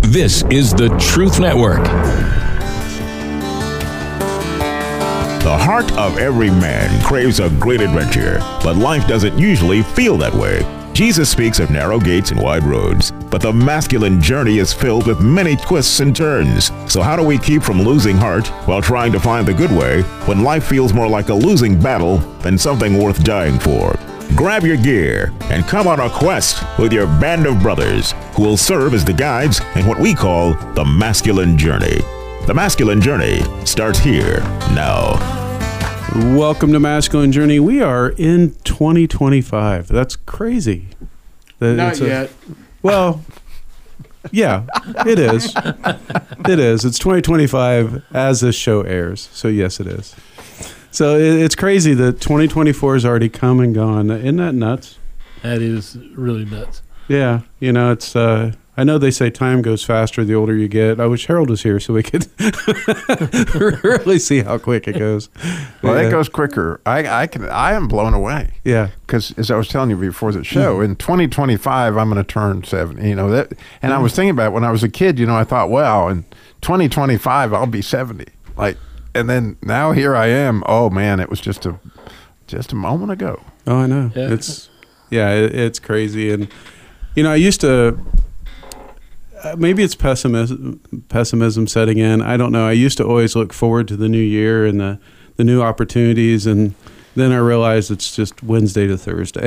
This is the Truth Network. The heart of every man craves a great adventure, but life doesn't usually feel that way. Jesus speaks of narrow gates and wide roads, but the masculine journey is filled with many twists and turns. So how do we keep from losing heart while trying to find the good way when life feels more like a losing battle than something worth dying for? Grab your gear and come on a quest with your band of brothers who will serve as the guides in what we call the masculine journey. The masculine journey starts here now. Welcome to Masculine Journey. We are in 2025. That's crazy. Not yet. Well, yeah, it is. It is. It's 2025 as this show airs. So, yes, it is. So, it's crazy that 2024 has already come and gone. Isn't that nuts? That is really nuts. Yeah. You know, it's... I know they say time goes faster the older you get. I wish Harold was here so we could really see how quick it goes. Well, it goes quicker. I am blown away. Yeah. Because as I was telling you before the show, in 2025 I'm going to turn 70. You know that, and I was thinking about it when I was a kid. You know, I thought, wow, in 2025 I'll be 70. Like, and then now here I am. Oh man, it was just a moment ago. Oh, I know. Yeah. It's crazy, and you know, I used to. Maybe it's pessimism setting in. I don't know. I used to always look forward to the new year and the new opportunities, and then I realized it's just Wednesday to Thursday.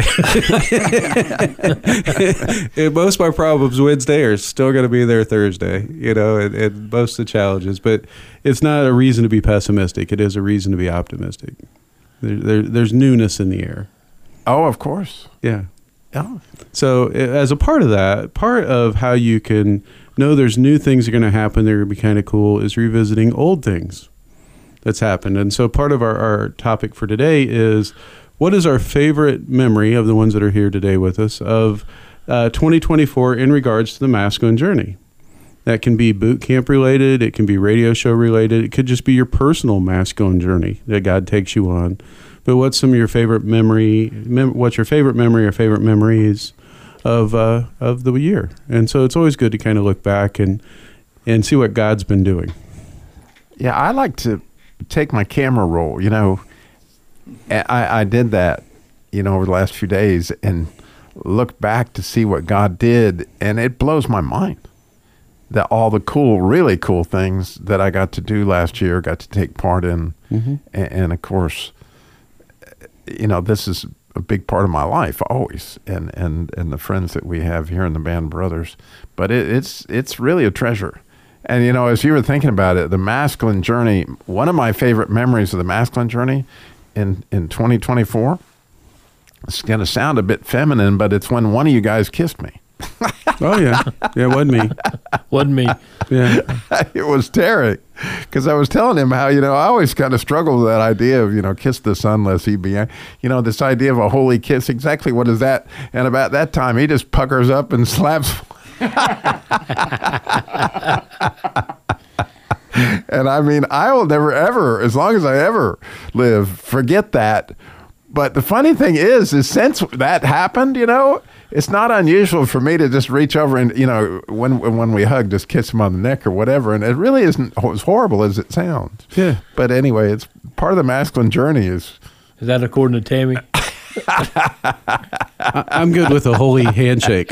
And most of my problems Wednesday are still going to be there Thursday, you know, and most of the challenges. But it's not a reason to be pessimistic. It is a reason to be optimistic. There's newness in the air. Oh, of course. Yeah. Yeah. So as a part of that, part of how you can know there's new things that are going to happen that are going to be kind of cool is revisiting old things that's happened. And so part of our topic for today is what is our favorite memory of the ones that are here today with us of 2024 in regards to the masculine journey. That can be boot camp related. It can be radio show related. It could just be your personal masculine journey that God takes you on. But what's some of your favorite memory? What's your favorite memory or favorite memories of the year? And so it's always good to kind of look back and see what God's been doing. Yeah, I like to take my camera roll. You know, I did that, you know, over the last few days and look back to see what God did, and it blows my mind that all the cool, really cool things that I got to do last year, got to take part in, and of course. You know, this is a big part of my life always, and the friends that we have here in the Band Brothers. But it's really a treasure. And, you know, as you were thinking about it, the masculine journey, one of my favorite memories of the masculine journey in 2024, it's going to sound a bit feminine, but it's when one of you guys kissed me. Oh, yeah. Yeah, it wasn't me. Wasn't me. Yeah. It was Derek, because I was telling him how, you know, I always kind of struggle with that idea of, you know, kiss the son lest he be, you know, this idea of a holy kiss. Exactly what is that? And about that time, he just puckers up and slaps. And I mean, I will never, ever, as long as I ever live, forget that. But the funny thing is since that happened, you know, it's not unusual for me to just reach over and, you know, when we hug, just kiss him on the neck or whatever. And it really isn't as horrible as it sounds. Yeah. But anyway, it's part of the masculine journey is that according to Tammy? I'm good with a holy handshake.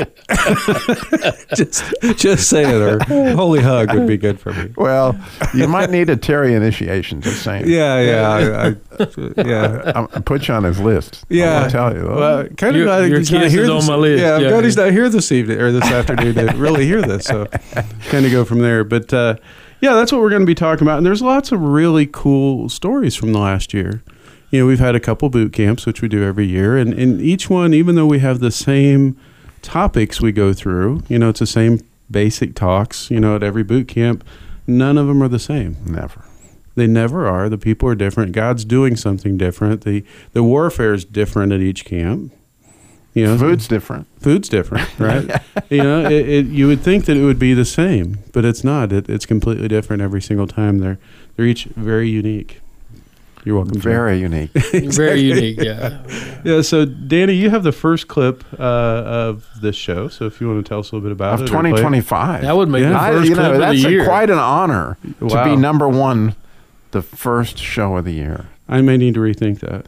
just say it, or holy hug would be good for me. Well, you might need a Terry initiation, just saying. Yeah. I put you on his list. Yeah. I'll tell you. Well, kind of your he's not kiss here is on my list. Yeah, I'm Yeah. glad he's not here this evening or this afternoon to really hear this. So kind of go from there. But yeah, that's what we're going to be talking about. And there's lots of really cool stories from the last year. You know, we've had a couple boot camps, which we do every year. And each one, even though we have the same topics we go through, you know, it's the same basic talks, you know, at every boot camp, none of them are the same. Never. They never are. The people are different. God's doing something different. The warfare is different at each camp. You know, food's different. Food's different, right? You know, you would think that it would be the same, but it's not. It's completely different every single time. They're each very unique. You're welcome. Very unique. Very unique, yeah. Yeah, so Danny, you have the first clip of this show. So if you want to tell us a little bit about Of it. or play it. 2025. That would make the Yeah. first clip of the That's year. quite an honor to Wow. be number one, the first show of the year. I may need to rethink that.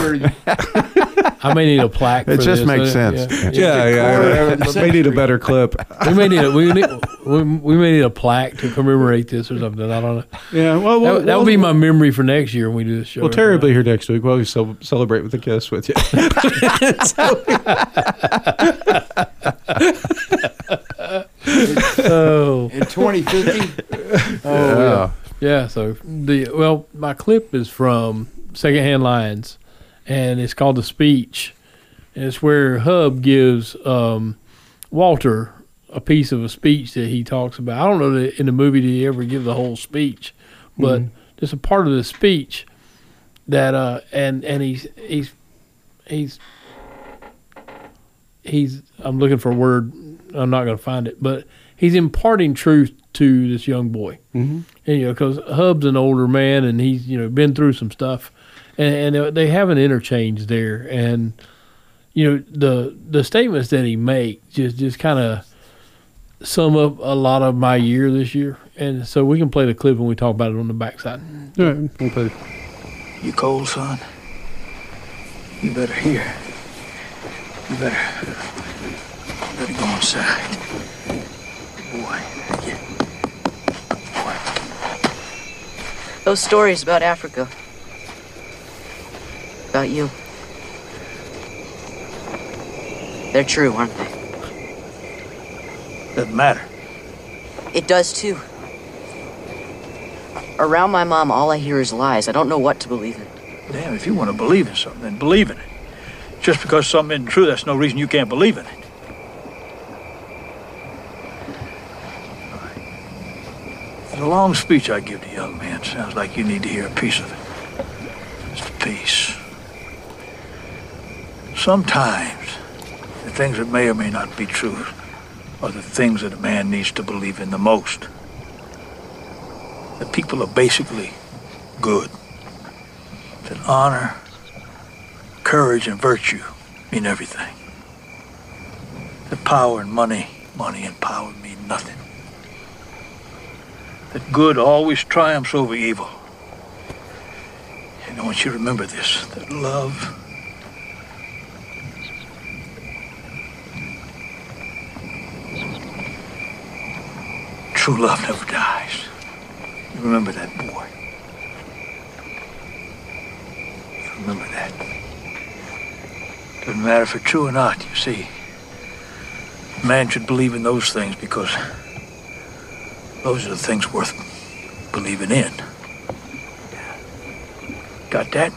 I may need a plaque. It for just this. makes sense. Yeah. I may need a better clip. We may need we may need a plaque to commemorate this or something. I don't know. Yeah, well, That would be my memory for next year when we do this show. Well, Terry will be here next week. We'll celebrate with a kiss with you. Oh, In 2050, yeah. So my clip is from Secondhand Lions, and it's called The Speech, and it's where Hub gives Walter a piece of a speech that he talks about. I don't know that in the movie did he ever give the whole speech, but just a part of the speech that and he's I'm looking for a word. I'm not going to find it, but he's imparting truth to this young boy. Mm-hmm. And, because Hub's an older man and he's, been through some stuff, and they have an interchange there. And, the statements that he makes just kind of sum up a lot of my year this year. And so we can play the clip when we talk about it on the backside. All right, we'll play. You cold, son? You better hear. You better go inside. Boy, boy. Those stories about Africa. About you. They're true, aren't they? Doesn't matter. It does too. Around my mom, all I hear is lies. I don't know what to believe in. Damn, if you want to believe in something, then believe in it. Just because something isn't true, that's no reason you can't believe in it. The long speech I give the young man sounds like you need to hear a piece of it. Just a piece. Sometimes, the things that may or may not be true are the things that a man needs to believe in the most. That people are basically good. That honor, courage, and virtue mean everything. That power and money and power mean nothing. That good always triumphs over evil. And I want you to remember this, that love true love never dies. You remember that, boy. You remember that. Doesn't matter if it's true or not, you see. A man should believe in those things because those are the things worth believing in. Got that?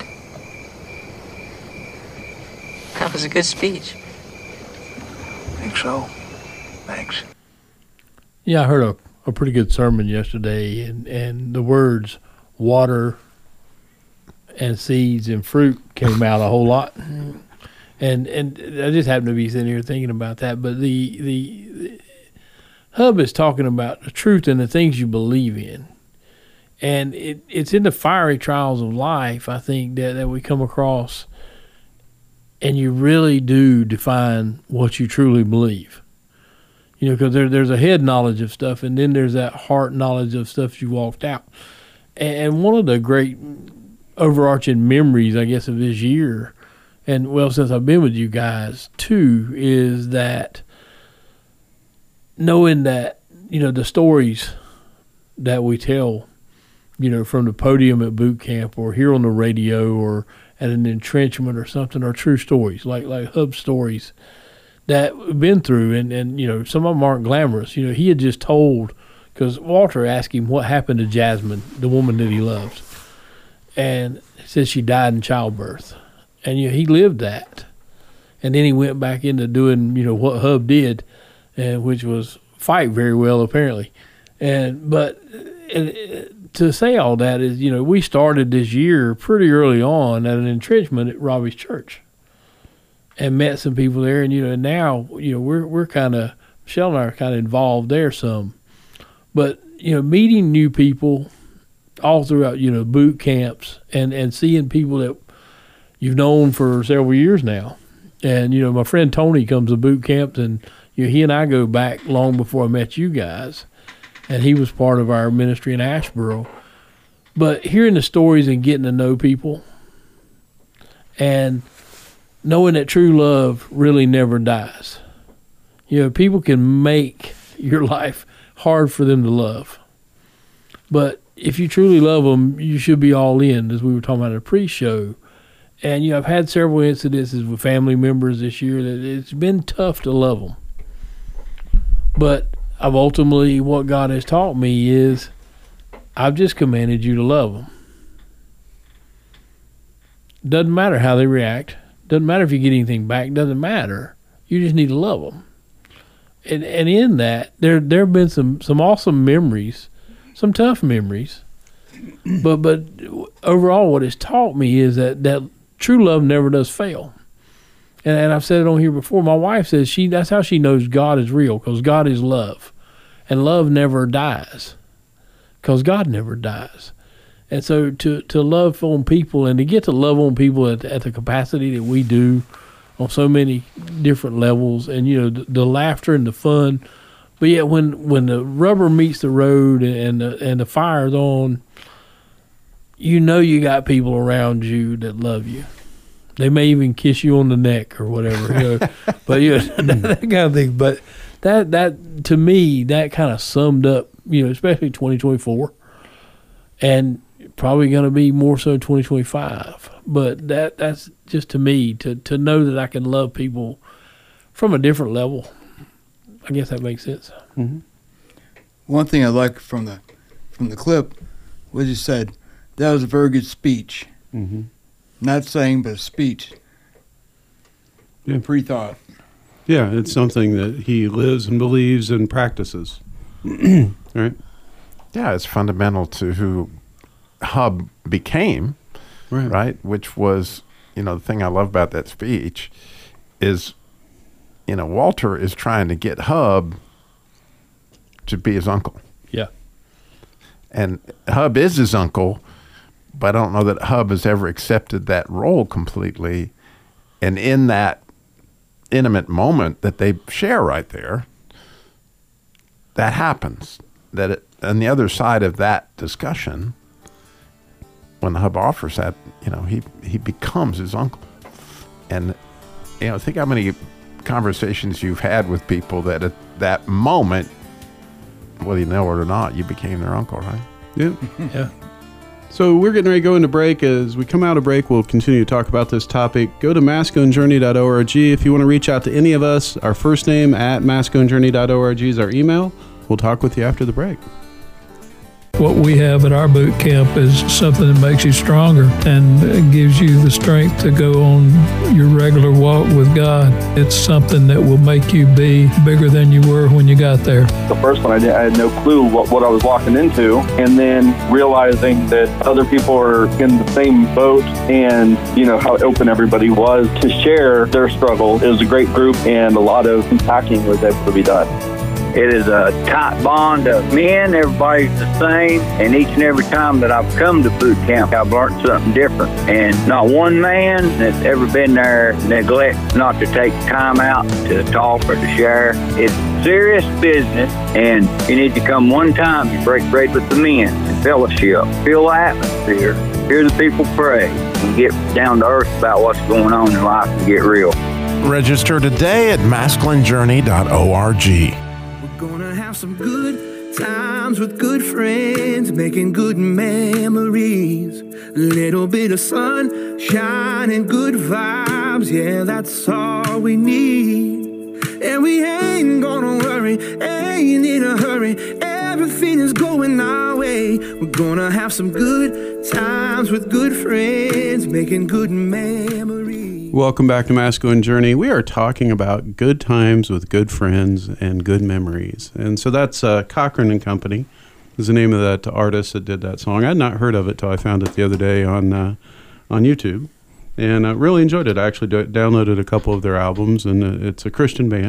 That was a good speech. Think so? Thanks. Yeah, I heard a pretty good sermon yesterday, and the words water and seeds and fruit came out a whole lot. And I just happened to be sitting here thinking about that. But the Hub is talking about the truth and the things you believe in. And it's in the fiery trials of life, I think, that we come across, and you really do define what you truly believe. Because there's a head knowledge of stuff, and then there's that heart knowledge of stuff you walked out. And one of the great overarching memories, I guess, of this year, and well, since I've been with you guys too, is that knowing that, the stories that we tell, from the podium at boot camp or here on the radio or at an entrenchment or something are true stories, like Hub stories that we've been through, and some of them aren't glamorous. He had just told, because Walter asked him what happened to Jasmine, the woman that he loved, and he said she died in childbirth, and he lived that, and then he went back into doing what Hub did, and which was fight very well apparently, but to say all that is we started this year pretty early on at an entrenchment at Robbie's church. And met some people there, and now we're kind of, Michelle and I are kind of involved there some, but meeting new people all throughout, boot camps and seeing people that you've known for several years now. And, my friend Tony comes to boot camps, and he and I go back long before I met you guys. And he was part of our ministry in Asheboro. But hearing the stories and getting to know people and knowing that true love really never dies. People can make your life hard for them to love. But if you truly love them, you should be all in, as we were talking about in the pre-show. And, I've had several incidences with family members this year that it's been tough to love them. But I've ultimately, what God has taught me is I've just commanded you to love them. Doesn't matter how they react. Doesn't matter if you get anything back. Doesn't matter. You just need to love them. And in that, there have been some awesome memories, some tough memories. But overall, what it's taught me is that true love never does fail. And I've said it on here before. My wife says that's how she knows God is real, because God is love. And love never dies, because God never dies. And so to love on people and to get to love on people at the capacity that we do on so many different levels, and, the laughter and the fun. But yet when the rubber meets the road and the fire's on, you got people around you that love you. They may even kiss you on the neck or whatever, but that kind of thing. But that to me, that kind of summed up, especially 2024, and probably going to be more so 2025. But that's just, to me, to know that I can love people from a different level. I guess that makes sense. Mm-hmm. One thing I like from the clip was you said that was a very good speech. Mm-hmm. Not saying, but a speech. Yeah. Pre-thought. Yeah, it's something that he lives and believes and practices. Right? Yeah, it's fundamental to who Hub became, right? Which was, the thing I love about that speech is, Walter is trying to get Hub to be his uncle. Yeah. And Hub is his uncle, but I don't know that Hub has ever accepted that role completely. And in that intimate moment that they share right there, that happens. On the other side of that discussion, when Hub offers that, he becomes his uncle. And, think how many conversations you've had with people that at that moment, whether you know it or not, you became their uncle, right? Yeah. Yeah. So we're getting ready to go into break. As we come out of break, we'll continue to talk about this topic. Go to masculinejourney.org. If you want to reach out to any of us, our first name at masculinejourney.org is our email. We'll talk with you after the break. What we have at our boot camp is something that makes you stronger and gives you the strength to go on your regular walk with God. It's something that will make you be bigger than you were when you got there. The first one, I had no clue what I was walking into, and then realizing that other people are in the same boat and, how open everybody was to share their struggle. It was a great group, and a lot of unpacking was able to be done. It is a tight bond of men. Everybody's the same. And each and every time that I've come to boot camp, I've learned something different. And not one man that's ever been there neglects not to take time out to talk or to share. It's serious business, and you need to come one time to break bread with the men and fellowship. Feel the atmosphere. Hear the people pray and get down to earth about what's going on in life and get real. Register today at masculinejourney.org. Gonna have some good times with good friends, making good memories. A little bit of sunshine and good vibes, yeah, that's all we need. And we ain't gonna worry, ain't in a hurry. Everything is going our way. We're gonna have some good times with good friends, making good memories. Welcome back to Masculine Journey. We are talking about good times with good friends and good memories. And so that's Cochran and Company is the name of that artist that did that song. I had not heard of it till I found it the other day on YouTube. And I really enjoyed it. I actually downloaded a couple of their albums, and it's a Christian band.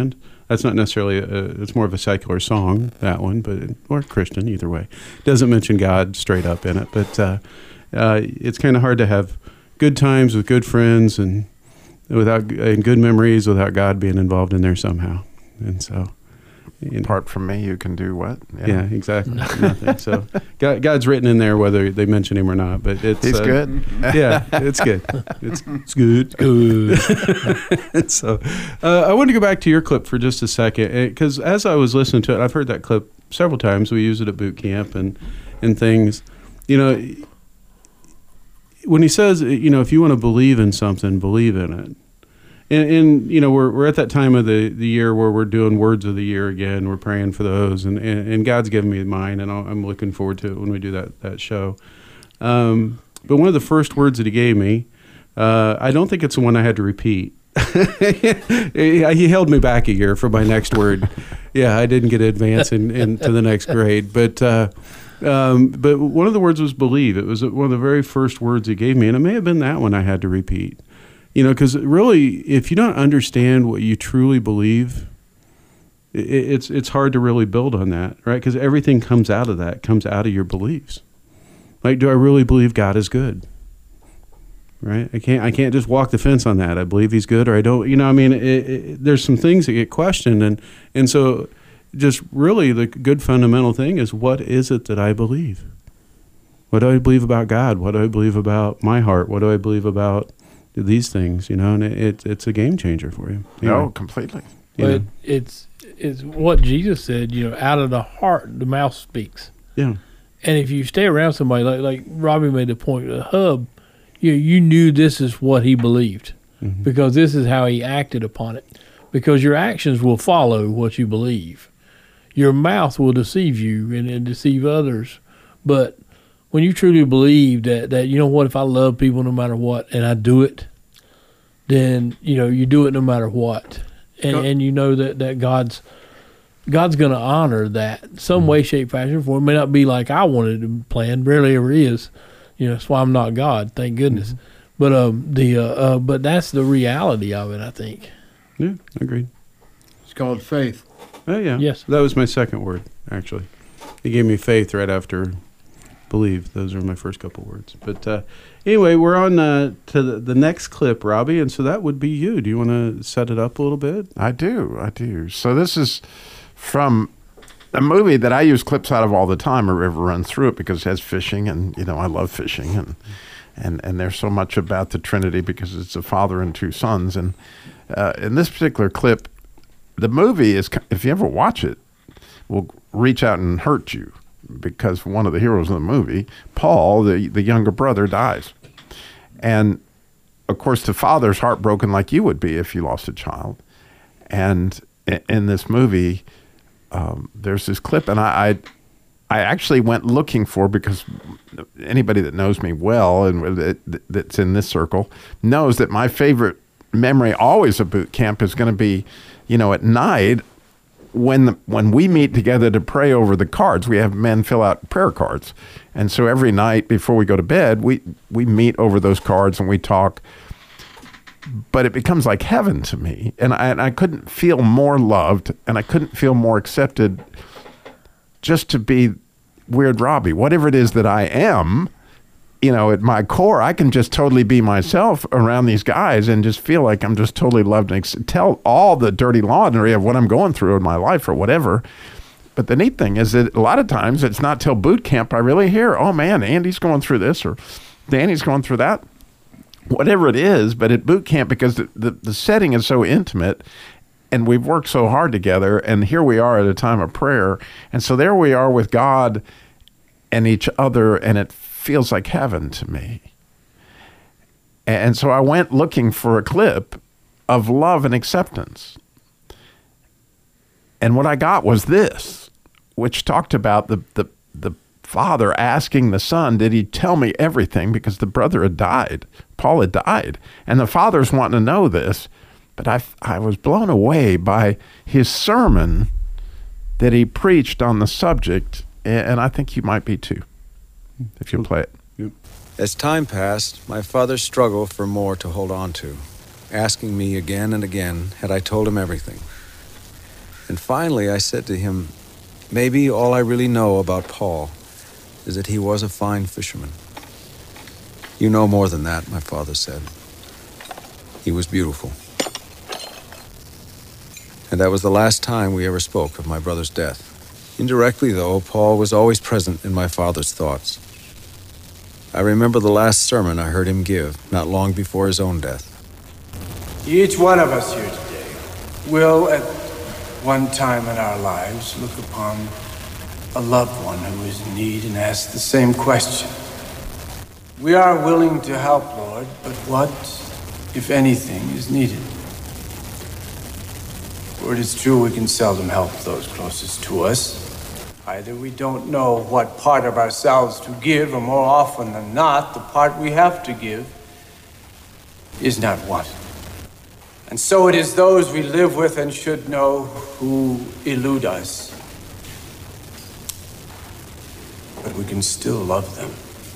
That's not necessarily it's more of a secular song, that one, or Christian, either way. Doesn't mention God straight up in it, but it's kind of hard to have good times with good friends and good memories without God being involved in there somehow. And so, apart from me, you can do what? Yeah, exactly. Nothing. So God's written in there whether they mention him or not, but he's good. Yeah, it's good. It's good. Good. So I want to go back to your clip for just a second, because as I was listening to it, I've heard that clip several times. We use it at boot camp and things. When he says, if you want to believe in something, believe in it. And we're at that time of the year where we're doing words of the year again. We're praying for those, and God's given me mine, and I'm looking forward to it when we do that show. But one of the first words that he gave me, I don't think it's the one I had to repeat. He held me back a year for my next word. Yeah, I didn't get to advance into the next grade, but one of the words was believe. It was one of the very first words he gave me, and it may have been that one I had to repeat. Because really, if you don't understand what you truly believe, it's hard to really build on that, right? Because everything comes out of that, comes out of your beliefs. Like, do I really believe God is good? Right? I can't just walk the fence on that. I believe He's good, or I don't. There's some things that get questioned, and so just really the good fundamental thing is, what is it that I believe? What do I believe about God? What do I believe about my heart? What do I believe about these things, and it's a game changer for you. No, completely. But it's what Jesus said, out of the heart, the mouth speaks. Yeah. And if you stay around somebody, like Robbie made the point, the Hub, you knew this is what he believed, because this is how he acted upon it. Because your actions will follow what you believe. Your mouth will deceive you and deceive others. But when you truly believe that if I love people no matter what, and I do it, then you do it no matter what, and you know that God's going to honor that some way, shape, fashion. For it may not be like I wanted to plan, rarely ever is. That's why I'm not God, thank goodness. But that's the reality of it, I think. Yeah, agreed. It's called faith. Oh yeah, yes. That was my second word, actually. He gave me faith right after believe. Those are my first couple words. But anyway, we're on to the next clip, Robbie, and so that would be you. Do you want to set it up a little bit? I do. So this is from a movie that I use clips out of all the time. A River Runs Through It, because it has fishing, and I love fishing, and there's so much about the Trinity because it's a father and two sons. And in this particular clip, the movie is, if you ever watch it, will reach out and hurt you, because one of the heroes of the movie, Paul, the younger brother, dies. And, of course, the father's heartbroken like you would be if you lost a child. And in this movie, there's this clip, and I actually went looking for, because anybody that knows me well and that's in this circle knows that my favorite memory always of boot camp is going to be, at night, when we meet together to pray over the cards. We have men fill out prayer cards, and so every night before we go to bed, we meet over those cards and we talk. But it becomes like heaven to me, and I couldn't feel more loved, and I couldn't feel more accepted, just to be Weird Robbie, whatever it is that I am. At my core, I can just totally be myself around these guys and just feel like I'm just totally loved, and tell all the dirty laundry of what I'm going through in my life or whatever. But the neat thing is that a lot of times it's not till boot camp I really hear, oh man, Andy's going through this, or Danny's going through that, whatever it is. But at boot camp, because the setting is so intimate, and we've worked so hard together, and here we are at a time of prayer, and so there we are with God and each other, and it feels like heaven to me. And so I went looking for a clip of love and acceptance. And what I got was this, which talked about the father asking the son, did he tell me everything? Because the brother had died. Paul had died. And the father's wanting to know this. But I was blown away by his sermon that he preached on the subject. And I think you might be too, if you play it. Yep. As time passed, my father struggled for more to hold on to, asking me again and again had I told him everything. And finally, I said to him, maybe all I really know about Paul is that he was a fine fisherman. You know more than that, my father said. He was beautiful. And that was the last time we ever spoke of my brother's death. Indirectly, though, Paul was always present in my father's thoughts. I remember the last sermon I heard him give, not long before his own death. Each one of us here today will, at one time in our lives, look upon a loved one who is in need and ask the same question. We are willing to help, Lord, but what, if anything, is needed? For it is true we can seldom help those closest to us. Either we don't know what part of ourselves to give, or more often than not, the part we have to give is not wanted. And so it is those we live with and should know who elude us. But we can still love them.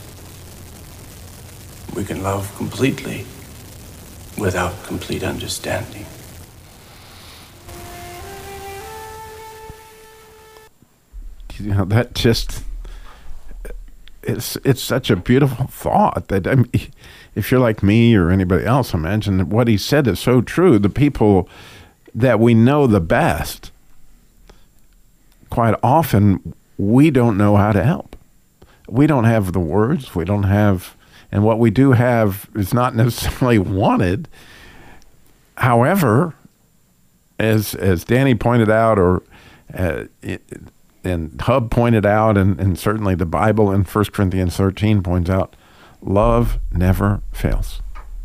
We can love completely without complete understanding. You know, that just, it's such a beautiful thought that, I mean, if you're like me or anybody else, imagine that what he said is so true. The people that we know the best, quite often, we don't know how to help. We don't have the words. We don't have, and what we do have is not necessarily wanted. However, as Danny pointed out, or and Hub pointed out, and certainly the Bible in 1 Corinthians 13 points out, love never fails.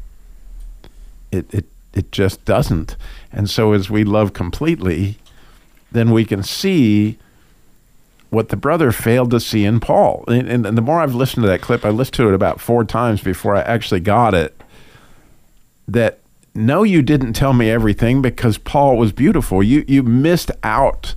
It just doesn't. And so as we love completely, then we can see what the brother failed to see in Paul. And the more I've listened to that clip, I listened to it about 4 times before I actually got it, that no, you didn't tell me everything because Paul was beautiful. You missed out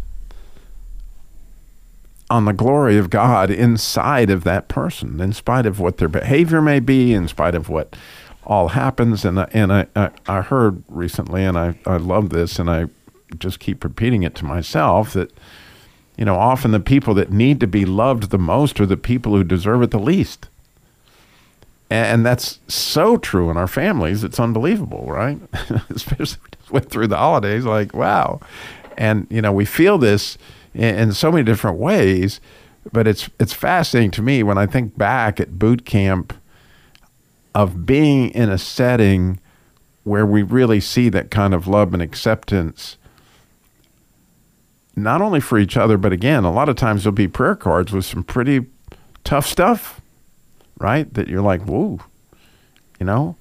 on the glory of God inside of that person, in spite of what their behavior may be, in spite of what all happens. And I heard recently, and I love this, and I just keep repeating it to myself, that, you know, often the people that need to be loved the most are the people who deserve it the least. And that's so true in our families. It's unbelievable, right? Especially we just went through the holidays, like, wow. And, you know, we feel this in so many different ways, but it's fascinating to me when I think back at boot camp of being in a setting where we really see that kind of love and acceptance, not only for each other, but again, a lot of times there'll be prayer cards with some pretty tough stuff, right? That you're like, whoa, you know?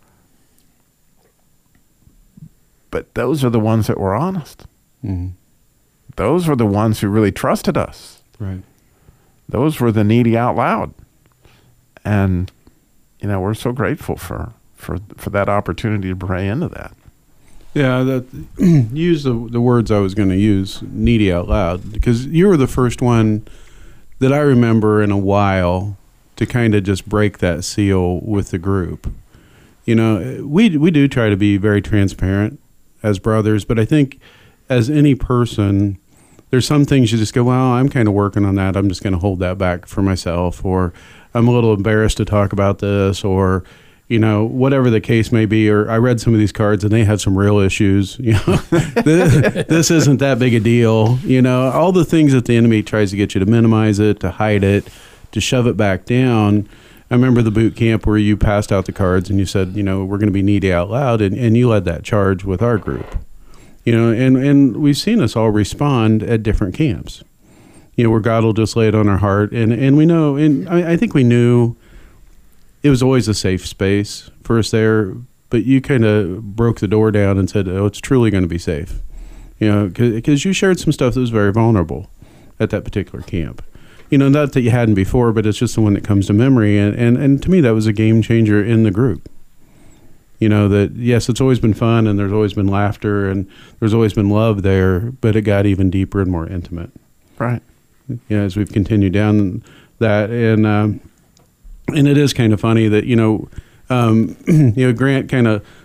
But those are the ones that were honest. Mm-hmm. Those were the ones who really trusted us. Right. Those were the needy out loud. And, you know, we're so grateful for that opportunity to pray into that. Yeah, that use the words I was going to use, needy out loud, because you were the first one that I remember in a while to kind of just break that seal with the group. You know, we do try to be very transparent as brothers, but I think as any person, there's some things you just go, well, I'm kind of working on that. I'm just going to hold that back for myself, or I'm a little embarrassed to talk about this, or, you know, whatever the case may be. Or I read some of these cards and they had some real issues. You know, this isn't that big a deal. You know, all the things that the enemy tries to get you to minimize it, to hide it, to shove it back down. I remember the boot camp where you passed out the cards and you said, you know, we're going to be needy out loud, and you led that charge with our group. You know, and we've seen us all respond at different camps, you know, where God will just lay it on our heart. And we know, and I think we knew it was always a safe space for us there, but you kind of broke the door down and said, oh, it's truly going to be safe. You know, because you shared some stuff that was very vulnerable at that particular camp. You know, not that you hadn't before, but it's just the one that comes to memory. And to me, that was a game changer in the group. You know, that, yes, it's always been fun and there's always been laughter and there's always been love there, but it got even deeper and more intimate. Right. You know, as we've continued down that. And it is kind of funny that, you know, Grant kind of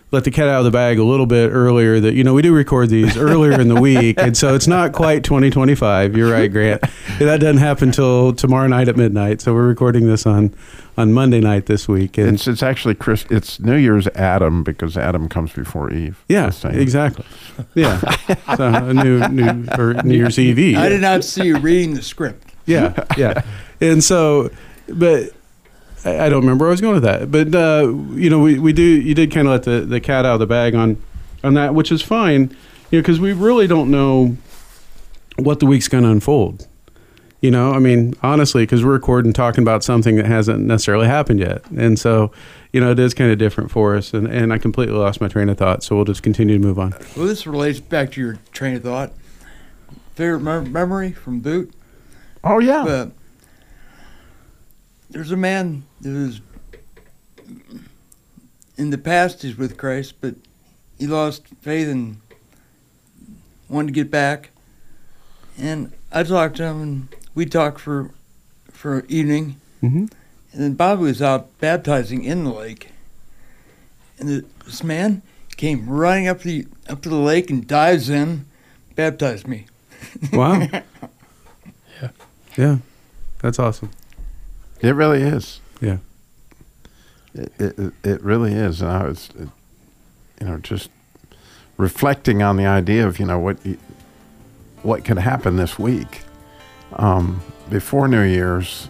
let the cat out of the bag a little bit earlier that, we do record these earlier in the week. And so it's not quite 2025. You're right, Grant. That doesn't happen till tomorrow night at midnight. So we're recording this on Monday night this week. And it's actually it's New Year's Adam, because Adam comes before Eve. Yeah, exactly. Yeah. So a New Year's Eve. I did not see you reading the script. Yeah. And so, but I don't remember where I was going with that. But, you did kind of let the cat out of the bag on that, which is fine, because we really don't know what the week's going to unfold. Honestly, because we're recording talking about something that hasn't necessarily happened yet. And so, it is kind of different for us. And I completely lost my train of thought, so we'll just continue to move on. Well, this relates back to your train of thought. Favorite memory from Boot? Oh, yeah. There's a man that was, in the past, he's with Christ, but he lost faith and wanted to get back. And I talked to him, and we talked for evening. Mm-hmm. And then Bobby was out baptizing in the lake. And this man came running up to the lake and dives in, baptized me. Wow. Yeah. That's awesome. It really is. Yeah. It really is. And I was, just reflecting on the idea of, what could happen this week before New Year's.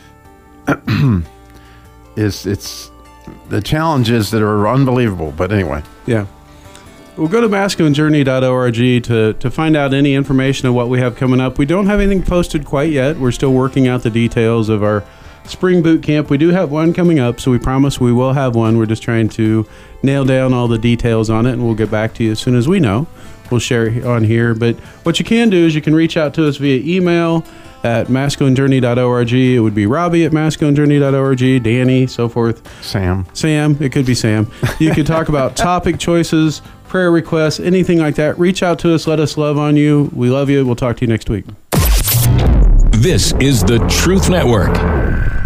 It's the challenges that are unbelievable. But anyway. Yeah. We'll go to masculinejourney.org to find out any information of what we have coming up. We don't have anything posted quite yet. We're still working out the details of our spring boot camp. We do have one coming up, so we promise we will have one. We're just trying to nail down all the details on it, and we'll get back to you as soon as we know. We'll share it on here. But what you can do is you can reach out to us via email at masculinejourney.org. It would be Robbie at masculinejourney.org, Danny, so forth. Sam. It could be Sam. You could talk about topic choices, prayer requests, anything like that. Reach out to us. Let us love on you. We love you. We'll talk to you next week. This is the Truth Network.